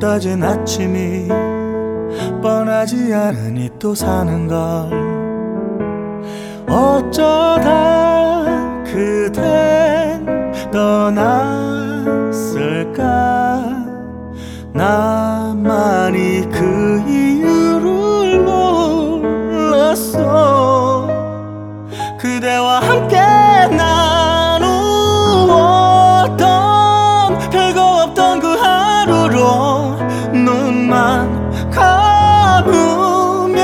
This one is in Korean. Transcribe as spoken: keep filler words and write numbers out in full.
떠진 아침이 뻔하지 않으니 또 사는 걸. 어쩌다 그댄 떠났을까. 나만이 그